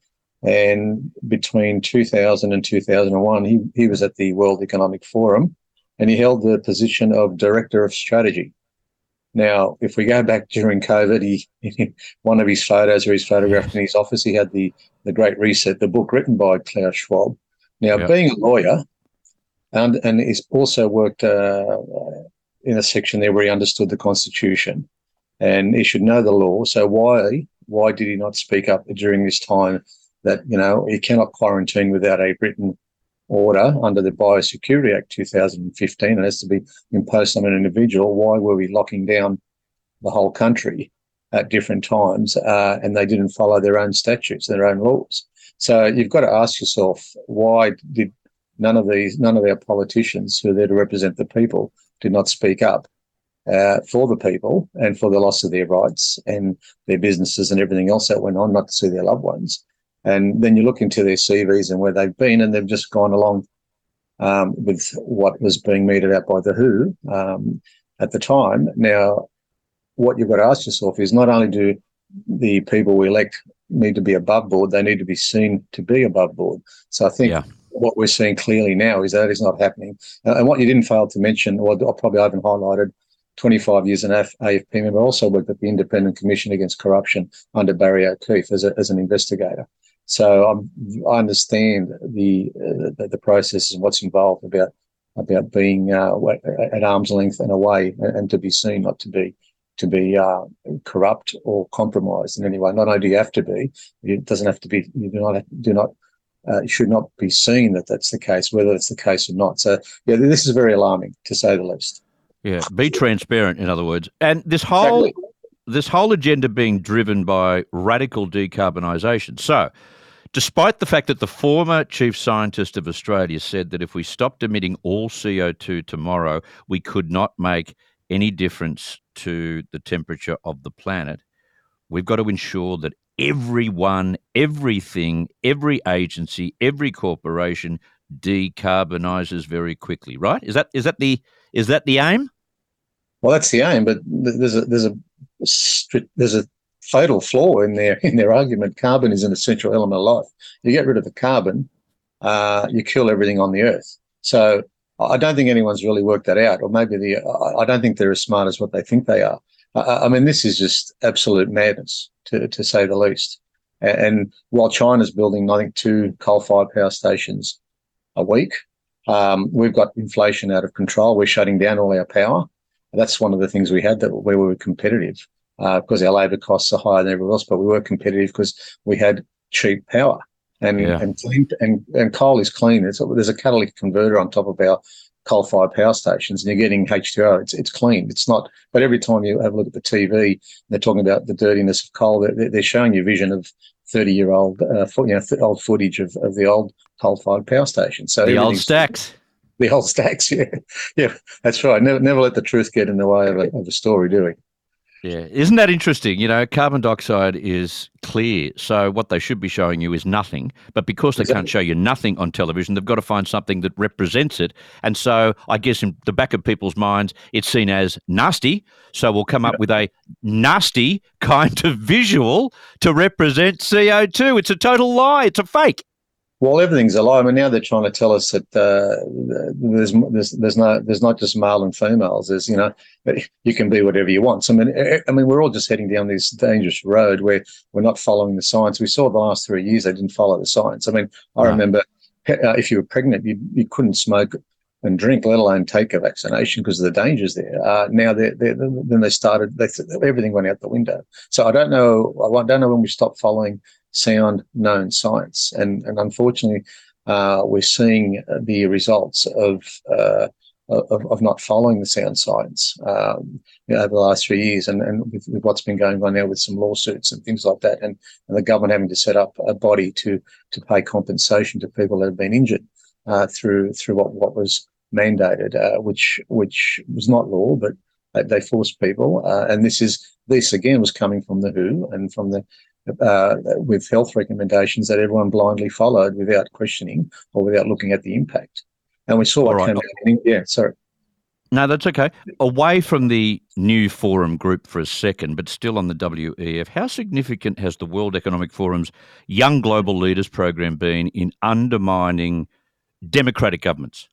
and between two thousand and two thousand one, he he was at the World Economic Forum, and he held the position of Director of Strategy. Now, if we go back during COVID, he, one of his photos or his photograph in his office, he had the, the Great Reset, the book written by Klaus Schwab. Now, yep. being a lawyer, and, and he's also worked uh, in a section there where he understood the Constitution, and he should know the law. So why why did he not speak up during this time that, you know, he cannot quarantine without a written order under the Biosecurity Act two thousand fifteen, and has to be imposed on an individual? Why were we locking down the whole country at different times, uh, and they didn't follow their own statutes, their own laws? So you've got to ask yourself, why did none of these, none of our politicians who are there to represent the people did not speak up uh, for the people and for the loss of their rights and their businesses and everything else that went on, not to see their loved ones? And then you look into their C Vs and where they've been, and they've just gone along um, with what was being meted out by the W H O um, at the time. Now, what you've got to ask yourself is, not only do the people we elect need to be above board, they need to be seen to be above board. So I think yeah. what we're seeing clearly now is that is not happening. Uh, and what you didn't fail to mention, or I probably haven't highlighted, twenty-five years an A F P member, also worked at the Independent Commission Against Corruption under Barry O'Keefe as, a, as an investigator. So um, I understand the, uh, the the process and what's involved about about being uh, at arm's length and away, and, and to be seen, not to be to be uh, corrupt or compromised in any way. Not only do you have to be, it doesn't have to be. You do not have, do not uh, should not be seen that that's the case, whether it's the case or not. So yeah, this is very alarming, to say the least. Yeah, be transparent, in other words, and this whole exactly. this whole agenda being driven by radical decarbonisation. So, despite the fact that the former chief scientist of Australia said that if we stopped emitting all C O two tomorrow, we could not make any difference to the temperature of the planet, we've got to ensure that everyone, everything, every agency, every corporation decarbonises very quickly, right? Is that is that the is that the aim? Well, that's the aim, but there's a there's a there's a fatal flaw in their in their argument. Carbon is an essential element of life. You get rid of the carbon, uh, you kill everything on the earth. So I don't think anyone's really worked that out, or maybe the I don't think they're as smart as what they think they are. I, I mean, this is just absolute madness, to to say the least. And, and while China's building, I think, two coal-fired power stations a week, um, we've got inflation out of control. We're shutting down all our power. That's one of the things we had, that where we were competitive, uh, because our labour costs are higher than everywhere else, but we were competitive because we had cheap power. And yeah. and, clean, and and coal is clean. It's, there's a catalytic converter on top of our coal-fired power stations, and you're getting H two O. It's it's clean. It's not. But every time you have a look at the T V, they're talking about the dirtiness of coal. They're, they're showing you vision of thirty-year-old, uh, you know, old footage of, of the old coal-fired power stations. So the old stacks. The old stacks, yeah, yeah, that's right. Never, never let the truth get in the way of a, of a story, do we? Yeah, isn't that interesting? You know, carbon dioxide is clear, so what they should be showing you is nothing. But because they exactly. can't show you nothing on television, they've got to find something that represents it. And so I guess in the back of people's minds, it's seen as nasty. So we'll come up yeah. with a nasty kind of visual to represent C O two. It's a total lie. It's a fake. Well, everything's a lie. I mean, now they're trying to tell us that uh, there's there's there's no there's not just male and females. There's, you know, you can be whatever you want. So, I mean, I mean, we're all just heading down this dangerous road where we're not following the science. We saw the last three years they didn't follow the science. I mean, I no. remember uh, if you were pregnant, you you couldn't smoke and drink, let alone take a vaccination because of the dangers there. Uh, now, they're, they're, then they started. They, everything went out the window. So I don't know. I don't know when we stopped following sound known science, and and unfortunately uh, we're seeing the results of, uh, of of not following the sound science um, you know, over the last three years, and, and with, with what's been going on now with some lawsuits and things like that, and, and the government having to set up a body to to pay compensation to people that have been injured uh, through through what what was mandated, uh, which which was not law, but they, they forced people. Uh, and this is this again was coming from the W H O and from the uh, with health recommendations that everyone blindly followed without questioning or without looking at the impact. And we saw All what right. came out. In, yeah, sorry. No, that's okay. Away from the new forum group for a second, but still on the W E F, how significant has the World Economic Forum's Young Global Leaders program been in undermining democratic governments?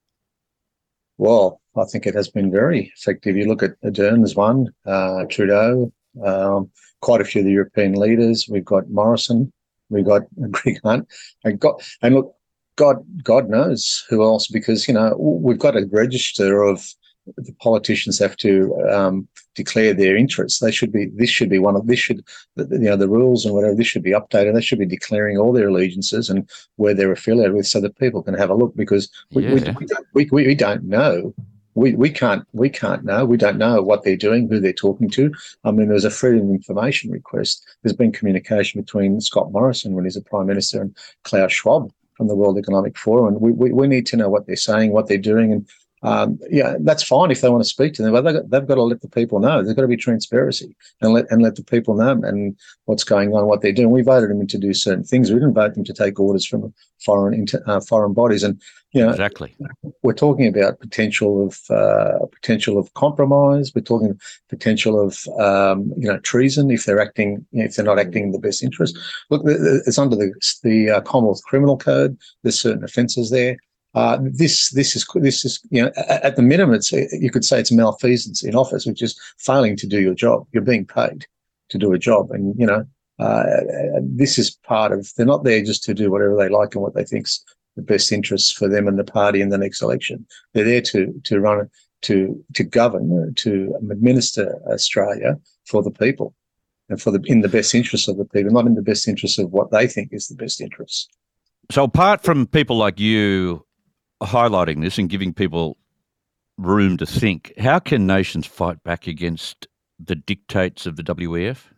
Well, I think it has been very effective. You look at Ardern as one, uh, Trudeau, um, quite a few of the European leaders. We've got Morrison, we've got Greg Hunt, and got and look, God, God knows who else, because you know we've got a register of the politicians have to um, declare their interests. They should be. This should be one of. This should, you know, the rules and whatever. This should be updated. They should be declaring all their allegiances and where they're affiliated with, so that people can have a look. Because we Yeah. we, we, don't, we, we don't know. We we can't we can't know. We don't know what they're doing, who they're talking to. I mean, there's a freedom of information request. There's been communication between Scott Morrison when he's a prime minister and Klaus Schwab from the World Economic Forum, and we we, we need to know what they're saying, what they're doing, and. Um, yeah, that's fine if they want to speak to them, but they've got, they've got to let the people know. There's got to be transparency and let and let the people know and what's going on, what they're doing. We voted them to do certain things. We didn't vote them to take orders from foreign inter, uh, foreign bodies. And you know, Exactly. we're talking about potential of uh, potential of compromise. We're talking potential of um, you know treason if they're acting you know, if they're not acting in the best interest. Look, it's under the the uh, Commonwealth Criminal Code. There's certain offences there. Uh, this this is this is you know at, at the minimum it's you could say it's malfeasance in office, which is failing to do your job. You're being paid to do a job, and you know uh, this is part of. They're not there just to do whatever they like and what they think's the best interests for them and the party in the next election. They're there to to run to to govern to administer Australia for the people and for the in the best interests of the people, not in the best interests of what they think is the best interests. So apart from people like you highlighting this and giving people room to think, how can nations fight back against the dictates of the W E F?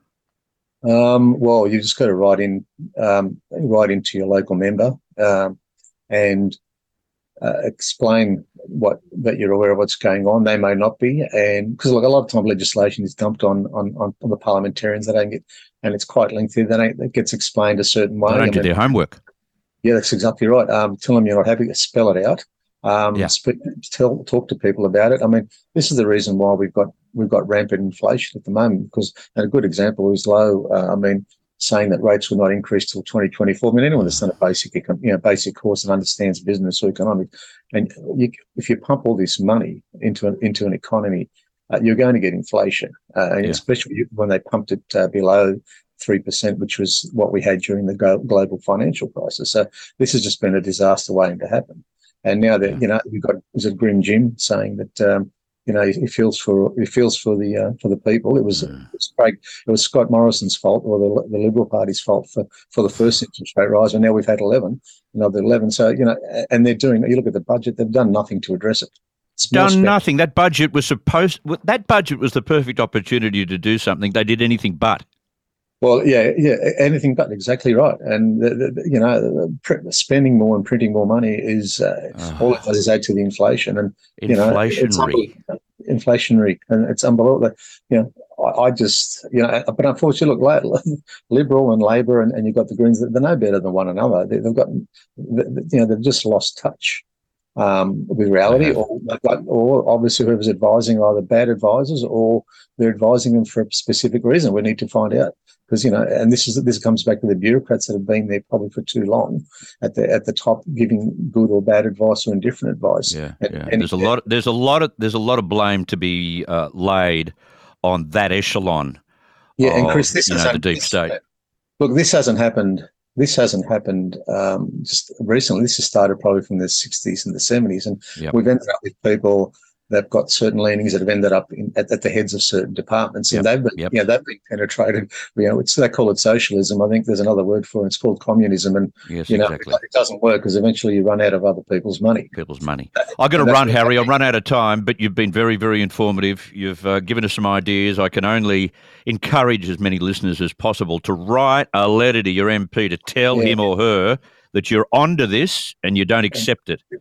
Um, well, you just got to write in, um, write into your local member um, and uh, explain what that you're aware of what's going on. They may not be, and because look, a lot of time legislation is dumped on on, on the parliamentarians. They don't get, and it's quite lengthy. They don't, it gets explained a certain way. They don't I do mean, their homework. Yeah, that's exactly right. Um, tell them you're not happy, spell it out. Um, Yeah. speak, tell, talk to people about it. I mean, this is the reason why we've got we've got rampant inflation at the moment. Because and a good example is low. Uh, I mean, saying that rates will not increase till twenty twenty-four. I mean, anyone that's done a basic econ- you know basic course and understands business or economics, and you, if you pump all this money into an into an economy, uh, you're going to get inflation, uh, and Yeah. especially when they pumped it uh, below three percent, which was what we had during the go- global financial crisis. So this has just been a disaster waiting to happen. And now that, Yeah. you know, we've got, was it Grim Jim saying that, um, you know, he, he feels for, he feels for the, uh, for the people. It was, Yeah. it was Craig, it was Scott Morrison's fault or the, the Liberal Party's fault for, for the first interest rate rise. And now we've had eleven, another eleven. So, you know, and they're doing, you look at the budget, they've done nothing to address it. It's more Done spec- nothing. That budget was supposed. That budget was the perfect opportunity to do something. They did anything but. Well, yeah, yeah, anything but exactly right. And, the, the, you know, pr- spending more and printing more money is uh, Oh. all it does is add to the inflation. And, you know, it's Inflationary. unbel- inflationary. And it's unbelievable. You know, I, I just, you know, but unfortunately, look, la- Liberal and Labor and, and you've got the Greens, they're no better than one another. They, they've got, you know, they've just lost touch um, with reality, have. or, they've got- or obviously whoever's advising are either bad advisors or they're advising them for a specific reason. We need to find out. Because, you know, and this is this comes back to the bureaucrats that have been there probably for too long at the at the top, giving good or bad advice or indifferent advice. Yeah, And- yeah. and- There's a lot. There's a lot of. There's a lot of blame to be uh, laid on that echelon. Yeah, and of, Chris, this you know, hasn't- the deep this- state. Look, this hasn't happened. This hasn't happened um, just recently. This has started probably from the sixties and the seventies, and Yep. we've ended up with people that've got certain leanings that have ended up in, at, at the heads of certain departments, and Yep, they've been, yep. you know, they've been penetrated. You know, it's they call it socialism. I think there's another word for it. It's called communism, and Yes, you know, exactly. it doesn't work because eventually you run out of other people's money. People's money. I've got to and that's run, what- Harry. I've run out of time, but you've been very, very informative. You've uh, given us some ideas. I can only encourage as many listeners as possible to write a letter to your M P to tell Yeah. him or her that you're onto this and you don't accept it.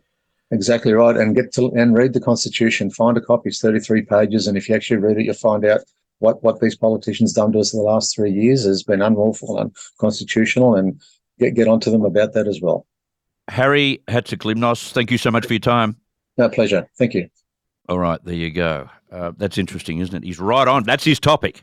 Exactly right. And get to and read the Constitution. Find a copy. It's thirty-three pages. And if you actually read it, you'll find out what, what these politicians done to us in the last three years has been unlawful and unconstitutional, and get, get onto them about that as well. Harry Hatziglymnos, thank you so much for your time. No, pleasure. Thank you. All right, there you go. Uh, that's interesting, isn't it? He's right on. That's his topic.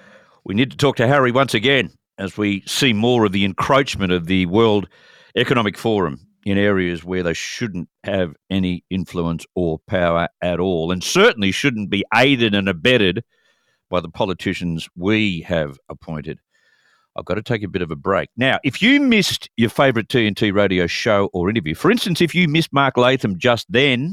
We need to talk to Harry once again as we see more of the encroachment of the World Economic Forum in areas where they shouldn't have any influence or power at all, and certainly shouldn't be aided and abetted by the politicians we have appointed. I've got to take a bit of a break. Now, if you missed your favourite T N T radio show or interview, for instance, if you missed Mark Latham just then,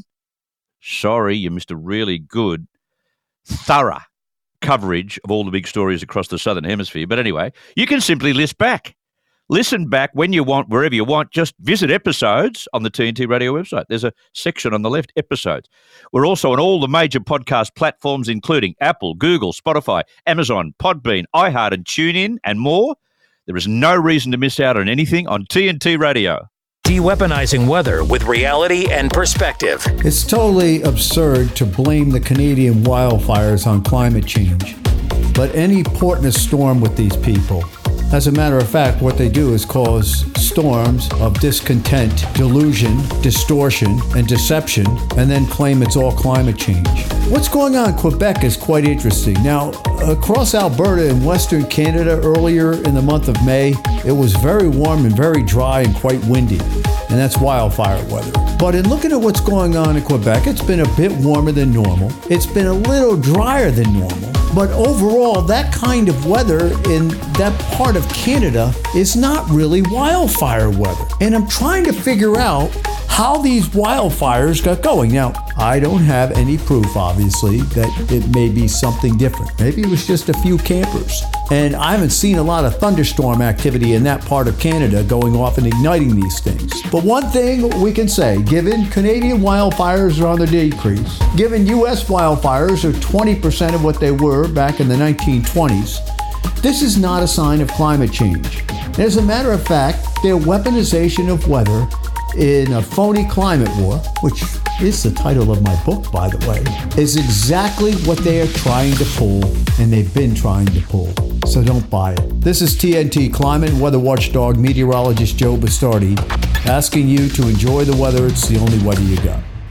sorry, you missed a really good, thorough coverage of all the big stories across the Southern Hemisphere. But anyway, you can simply list back. Listen back when you want, wherever you want. Just visit episodes on the T N T Radio website. There's a section on the left, episodes. We're also on all the major podcast platforms, including Apple, Google, Spotify, Amazon, Podbean, iHeart, and TuneIn, and more. There is no reason to miss out on anything on T N T Radio. De-weaponizing weather with reality and perspective. It's totally absurd to blame the Canadian wildfires on climate change. Let any port in a storm with these people. As a matter of fact, what they do is cause storms of discontent, delusion, distortion, and deception, and then claim it's all climate change. What's going on in Quebec is quite interesting. Now, across Alberta and Western Canada earlier in the month of May, it was very warm and very dry and quite windy, and that's wildfire weather. But in looking at what's going on in Quebec, it's been a bit warmer than normal. It's been a little drier than normal. But overall, that kind of weather in that part of Canada is not really wildfire weather. And I'm trying to figure out how these wildfires got going. Now, I don't have any proof, obviously, that it may be something different. Maybe it was just a few campers. And I haven't seen a lot of thunderstorm activity in that part of Canada going off and igniting these things. But one thing we can say, given Canadian wildfires are on the decrease, given U S wildfires are twenty percent of what they were back in the nineteen twenties, this is not a sign of climate change. As a matter of fact, their weaponization of weather in a phony climate war, which is the title of my book, by the way, is exactly what they are trying to pull, and they've been trying to pull. So don't buy it. This is T N T climate and weather watchdog meteorologist Joe Bastardi asking you to enjoy the weather. It's the only weather you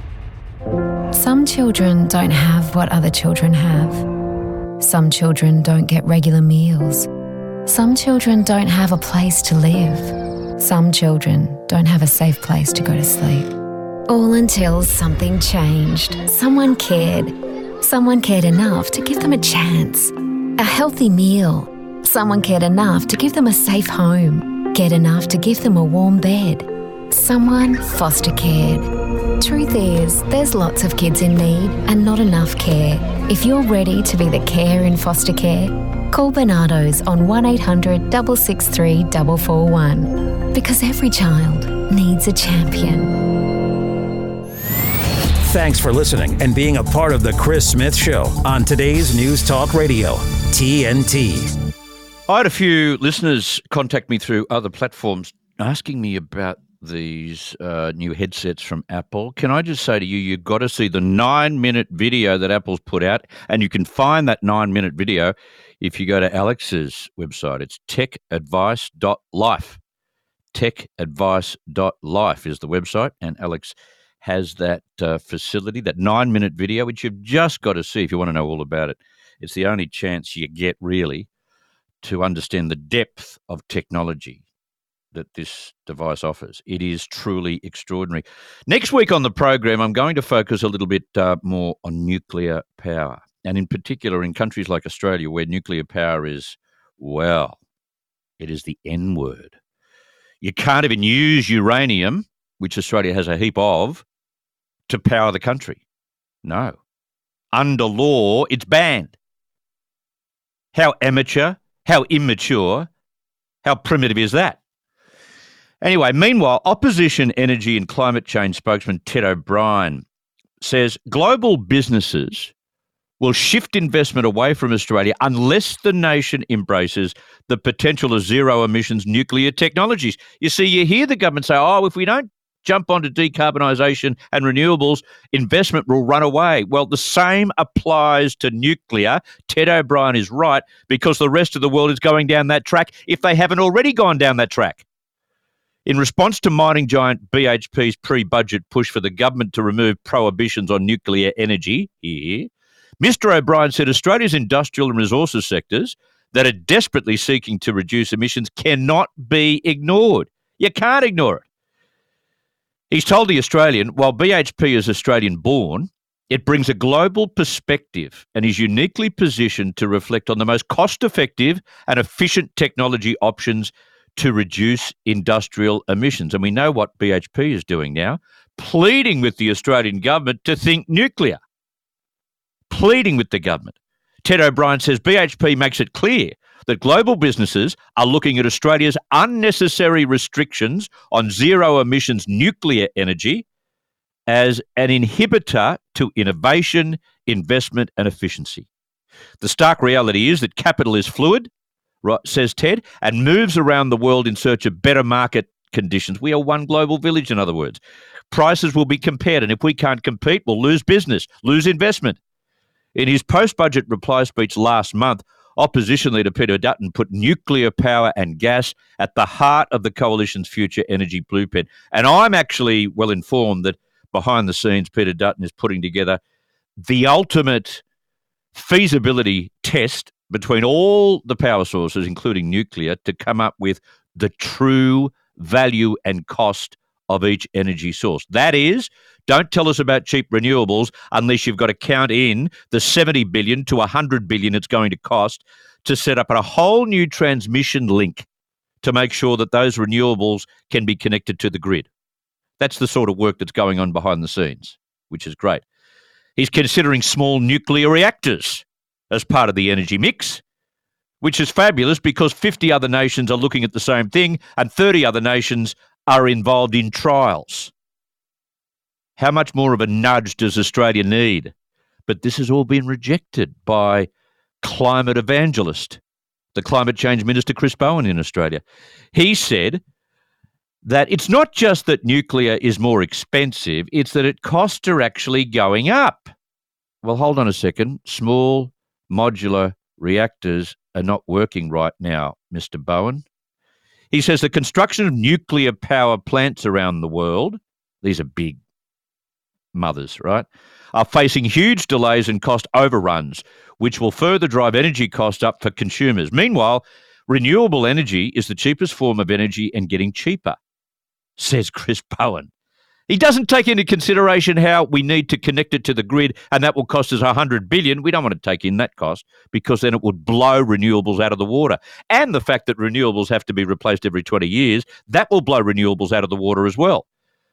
got. Some children don't have what other children have. Some children don't get regular meals. Some children don't have a place to live. Some children don't have a safe place to go to sleep. All until something changed. Someone cared. Someone cared enough to give them a chance. A healthy meal. Someone cared enough to give them a safe home. Cared enough to give them a warm bed. Someone foster cared. Truth is, there's lots of kids in need and not enough care. If you're ready to be the care in foster care, call Bernardo's on one eight hundred six six three four four one. Because every child needs a champion. Thanks for listening and being a part of the Chris Smith Show on today's News Talk Radio, T N T. I had a few listeners contact me through other platforms asking me about these uh, new headsets from Apple. Can I just say to you, you've got to see the nine-minute video that Apple's put out, and you can find that nine-minute video if you go to Alex's website. It's tech advice dot life. tech advice dot life is the website, and Alex has that uh, facility, that nine-minute video, which you've just got to see if you want to know all about it. It's the only chance you get, really, to understand the depth of technology that this device offers. It is truly extraordinary. Next week on the program, I'm going to focus a little bit uh, more on nuclear power, and in particular in countries like Australia, where nuclear power is, well, it is the N word. You can't even use uranium, which Australia has a heap of, to power the country. No. Under law, it's banned. How amateur, how immature, how primitive is that? Anyway, meanwhile, opposition energy and climate change spokesman Ted O'Brien says global businesses will shift investment away from Australia unless the nation embraces the potential of zero emissions nuclear technologies. You see, you hear the government say, oh, if we don't jump onto decarbonisation and renewables, investment will run away. Well, the same applies to nuclear. Ted O'Brien is right, because the rest of the world is going down that track if they haven't already gone down that track. In response to mining giant B H P's pre-budget push for the government to remove prohibitions on nuclear energy, here, Mister O'Brien said Australia's industrial and resources sectors that are desperately seeking to reduce emissions cannot be ignored. You can't ignore it. He's told The Australian, while B H P is Australian-born, it brings a global perspective and is uniquely positioned to reflect on the most cost-effective and efficient technology options to reduce industrial emissions. And we know what B H P is doing now, pleading with the Australian government to think nuclear. Pleading with the government. Ted O'Brien says B H P makes it clear that global businesses are looking at Australia's unnecessary restrictions on zero-emissions nuclear energy as an inhibitor to innovation, investment and efficiency. The stark reality is that capital is fluid, right, says Ted, and moves around the world in search of better market conditions. We are one global village, in other words. Prices will be compared, and if we can't compete, we'll lose business, lose investment. In his post-budget reply speech last month, Opposition Leader Peter Dutton put nuclear power and gas at the heart of the Coalition's future energy blueprint. And I'm actually well informed that behind the scenes, Peter Dutton is putting together the ultimate feasibility test between all the power sources, including nuclear, to come up with the true value and cost of each energy source. That is, don't tell us about cheap renewables unless you've got to count in the seventy billion to one hundred billion it's going to cost to set up a whole new transmission link to make sure that those renewables can be connected to the grid. That's the sort of work that's going on behind the scenes, which is great. He's considering small nuclear reactors as part of the energy mix, which is fabulous because fifty other nations are looking at the same thing and thirty other nations are involved in trials. How much more of a nudge does Australia need? But this has all been rejected by climate evangelist, the climate change minister, Chris Bowen in Australia. He said that it's not just that nuclear is more expensive, it's that its costs are actually going up. Well, hold on a second. Small modular reactors are not working right now, Mister Bowen. He says the construction of nuclear power plants around the world, these are big mothers, right, are facing huge delays and cost overruns, which will further drive energy costs up for consumers. Meanwhile, renewable energy is the cheapest form of energy and getting cheaper, says Chris Bowen. He doesn't take into consideration how we need to connect it to the grid, and that will cost us one hundred billion dollars. We don't want to take in that cost because then it would blow renewables out of the water. And the fact that renewables have to be replaced every twenty years, that will blow renewables out of the water as well.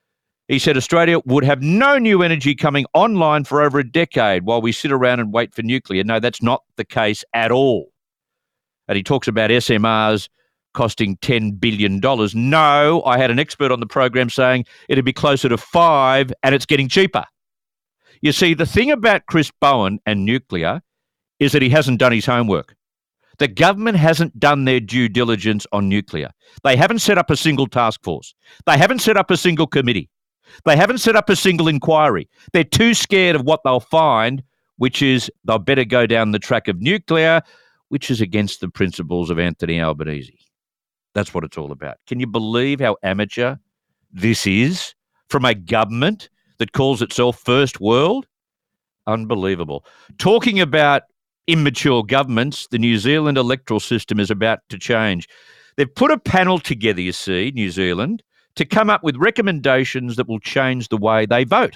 He said Australia would have no new energy coming online for over a decade while we sit around and wait for nuclear. No, that's not the case at all. And he talks about S M Rs costing ten billion dollars. No, I had an expert on the program saying it'd be closer to five and it's getting cheaper. You see, the thing about Chris Bowen and nuclear is that he hasn't done his homework. The government hasn't done their due diligence on nuclear. They haven't set up a single task force. They haven't set up a single committee. They haven't set up a single inquiry. They're too scared of what they'll find, which is they'll better go down the track of nuclear, which is against the principles of Anthony Albanese. That's what it's all about. Can you believe how amateur this is from a government that calls itself First World? Unbelievable. Talking about immature governments, the New Zealand electoral system is about to change. They've put a panel together, you see, New Zealand, to come up with recommendations that will change the way they vote.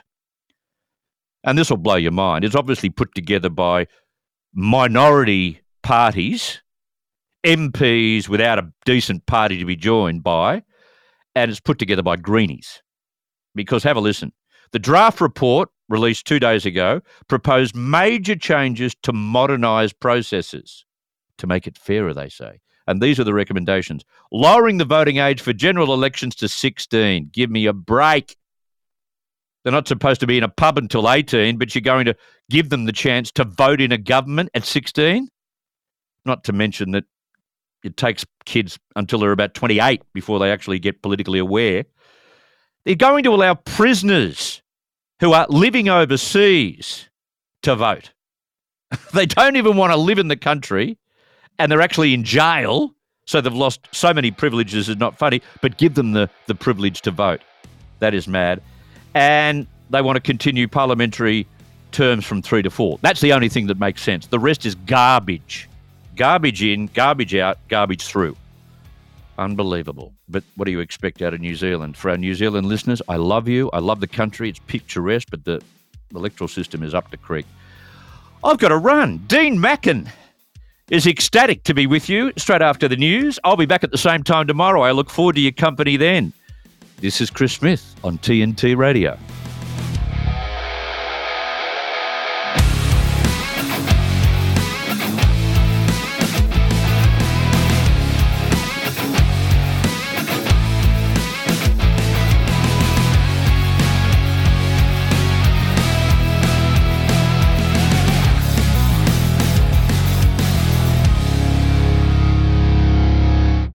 And this will blow your mind. It's obviously put together by minority parties, M Ps without a decent party to be joined by, and it's put together by Greenies. Because have a listen. The draft report, released two days ago, proposed major changes to modernise processes to make it fairer, they say. And these are the recommendations. Lowering the voting age for general elections to sixteen. Give me a break. They're not supposed to be in a pub until eighteen, but you're going to give them the chance to vote in a government at sixteen? Not to mention that it takes kids until they're about twenty-eight before they actually get politically aware. They're going to allow prisoners who are living overseas to vote. They don't even want to live in the country, and they're actually in jail, so they've lost so many privileges, it's not funny, but give them the, the privilege to vote. That is mad. And they want to continue parliamentary terms from three to four. That's the only thing that makes sense. The rest is garbage. Garbage in, garbage out, garbage through. Unbelievable. But what do you expect out of New Zealand? For our New Zealand listeners, I love you. I love the country. It's picturesque, but the electoral system is up the creek. I've got to run. Dean Mackin is ecstatic to be with you straight after the news. I'll be back at the same time tomorrow. I look forward to your company then. This is Chris Smith on T N T Radio.